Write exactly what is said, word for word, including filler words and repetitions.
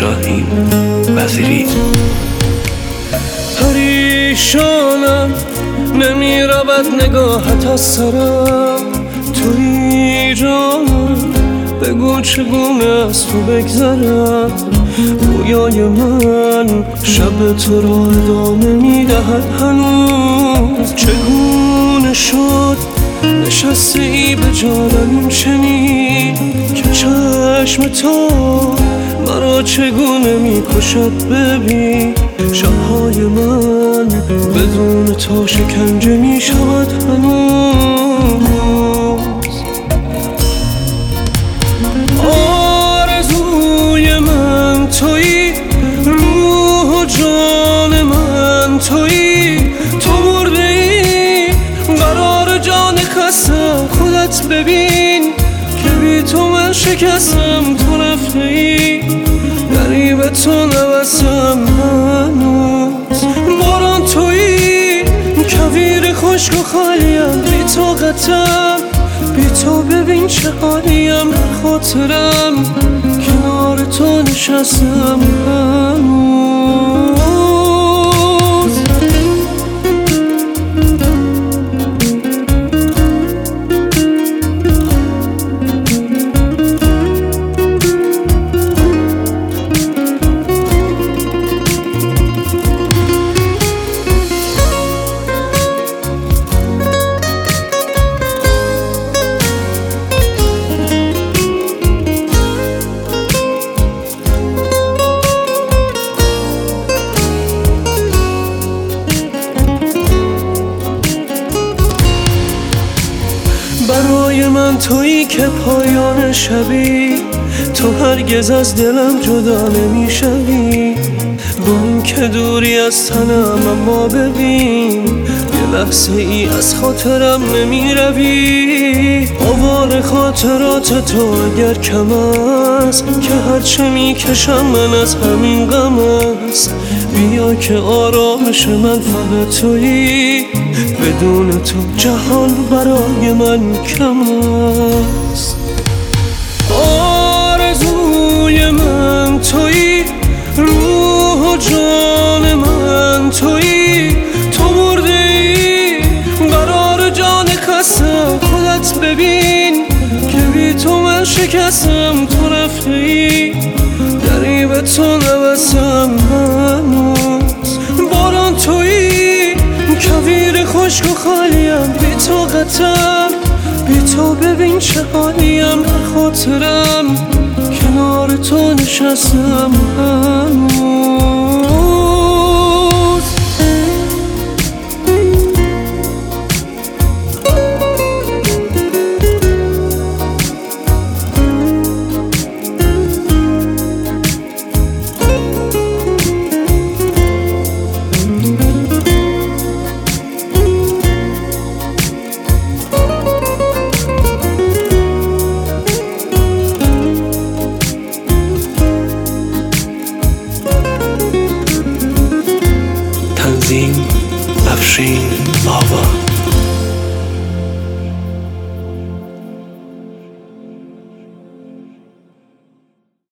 شاهین وزیری. پریشانم نمی رود نگاهت از سرم، توی جانم بگو چگونه از تو بگذرم. رویای من شب تو را ادامه میدهد هنوز. چگونه شد نشسته ای به جانم چنین که چشم تو مرا چگونه میکشد. ببین شبهای من بدون تو شکنجه میشود هنوز. آرزوی من تویی، روح و جان من تویی. تو مرده ای قرار جان خستم، خودت ببین که بی تو من شکستم. تو رفته ای غریب تو نوستم هنوز. باران تویی کویر خشک و خالیم، بی طاقتم بی تو ببین چه حالیم. در خاطرم کنار تو نشستم هنوز. برای من تویی که پایان شبی، تو هرگز از دلم جدا نمیشوی. با این که دوری از تنم اما ببین یه لحظه ای از خاطرم نمیروی. آوار خاطرات تو اگر کم است که هرچه میکشم من از همین غم است. بیا که آرامش من فقط تویی، بدون تو جهان برای من کم است. آرزوی من تویی، روح و جان من تویی. تو مرده ای قرار جان خستم، خودت ببین که بی تو من شکستم. تو رفته ای غریب تو نوستم هنوز. باران تویی کویر خشک و خالیم، بی طاقتم بی تو ببین چه حالیم. در خاطرم کنار تو نشستم هنوز.